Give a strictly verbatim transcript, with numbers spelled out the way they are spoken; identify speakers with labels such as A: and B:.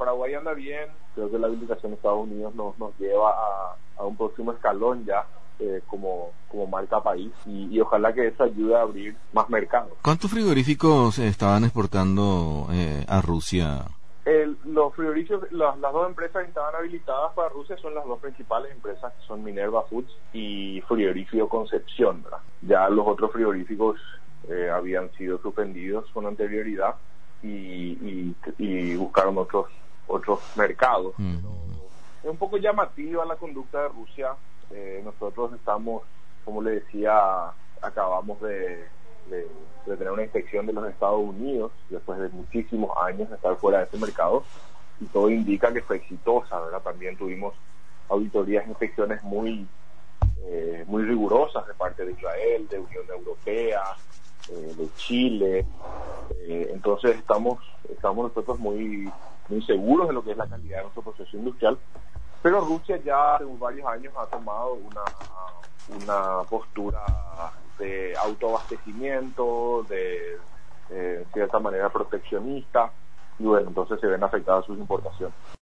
A: Paraguay anda bien, creo que la habilitación de Estados Unidos nos, nos lleva a, a un próximo escalón ya eh, como, como marca país y, y ojalá que eso ayude a abrir más mercados.
B: ¿Cuántos frigoríficos estaban exportando eh, a Rusia?
A: El, los frigoríficos, las, las dos empresas que estaban habilitadas para Rusia son las dos principales empresas, que son Minerva Foods y Frigorífico Concepción, ¿verdad? Ya los otros frigoríficos eh, habían sido suspendidos con anterioridad y, y, y buscaron otros otros mercados. Mm. Es un poco llamativa la conducta de Rusia. Eh, nosotros estamos, como le decía, acabamos de, de, de tener una inspección de los Estados Unidos después de muchísimos años de estar fuera de ese mercado y todo indica que fue exitosa, ¿verdad? También tuvimos auditorías e inspecciones muy eh, muy rigurosas de parte de Israel, de Unión Europea, eh, de Chile. Eh, entonces estamos estamos nosotros muy muy seguros de lo que es la calidad de nuestro proceso industrial. Pero Rusia ya hace varios años ha tomado una, una postura de autoabastecimiento, de eh, cierta manera proteccionista, y bueno, entonces se ven afectadas sus importaciones.